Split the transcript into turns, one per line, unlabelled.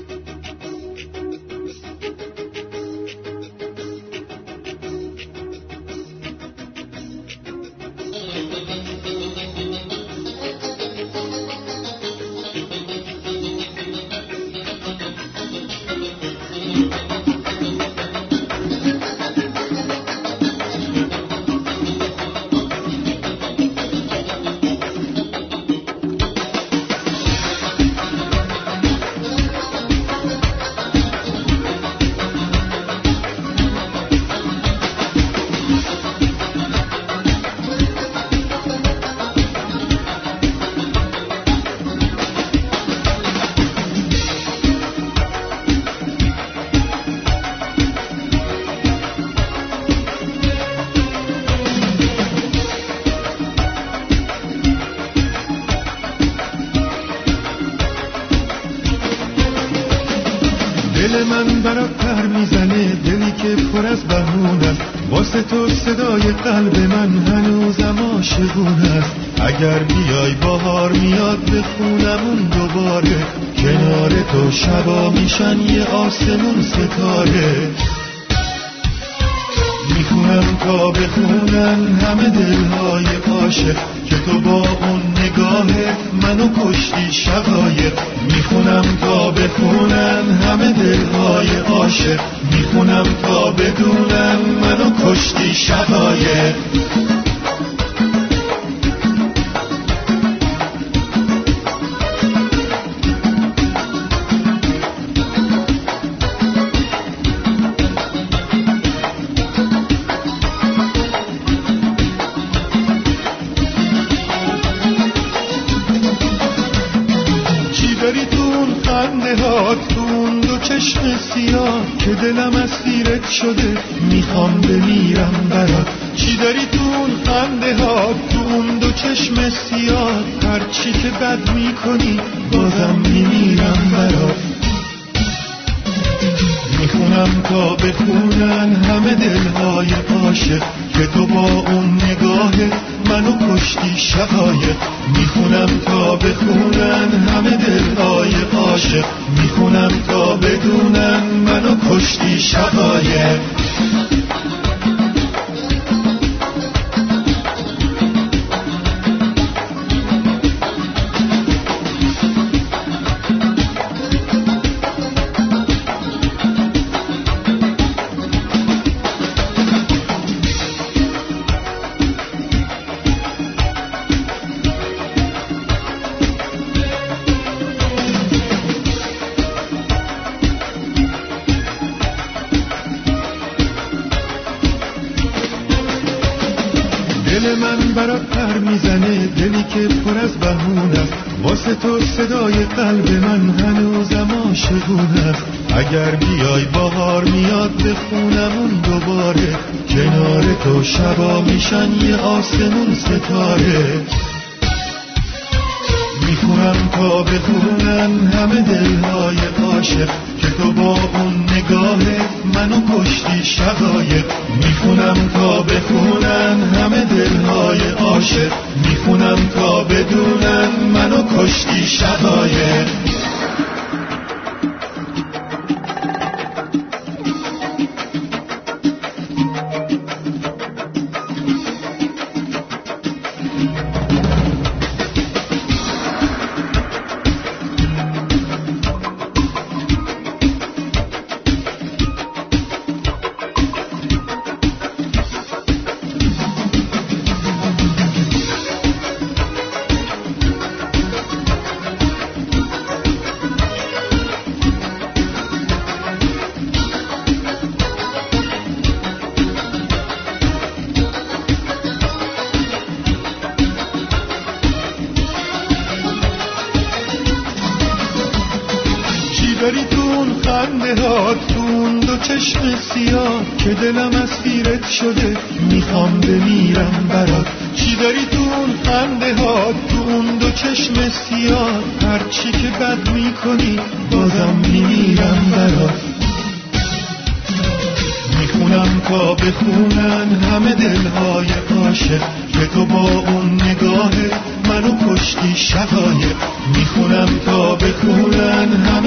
دل من برات پر میزنه، دلی که پر از بهونه است. واسه تو صدای قلب من هنوزم عاشقونه است. اگر بیای بهار میاد بخونمون دوباره، کنار تو شبا میشن یه آسمون ستاره. میخونم تا بخونن همه دلهای عاشق، که تو با اون نگاهت منو کشتی شقایق. میخونم تا بخونن همه دلهای عاشق، میخونم تا بدونن منو کشتی شقایق. تو اون دو چشم سیاه که دلم اسیرت شده، میخوام بمیرم برات. چی داری تو اون خنده ها، تو اون دو چشم سیاه؟ هرچی که بد میکنی بازم میمیرم برات. میخونم تا بخونن همه دلهای عاشق، که تو با اون نگاهت منو کشتی شقایق. میخونم تا بخونن همه دلهای عاشق، میخونم تا بدونن منو کشتی شقایق. دل من برات پر میزنه، دلی که پر از بهونه است. واسه تو صدای قلب من هنوزم عاشقونه است. اگر بیای بهار میاد بخونمون دوباره، کنار تو شبا میشن یه آسمون ستاره. میخونم تا بخونن همه دلهای عاشق، که تو با اون نگاهت منو کشتی شقایق. میخونم تا بخونن همه دلهای عاشق، میخونم تا بدونن منو کشتی شقایق. داری تو اون خنده ها، تو اون دو چشم سیاه که دلم اسیرت شده، میخوام بمیرم برات. چی داری تو اون خنده ها، تو اون دو چشم سیاه؟ هرچی که بد میکنی بازم میمیرم برات. میخونم تا بخونن همه دلهای عاشق، که تو با اون نگاه منو کشتی شقایق. میخونم تا بخونن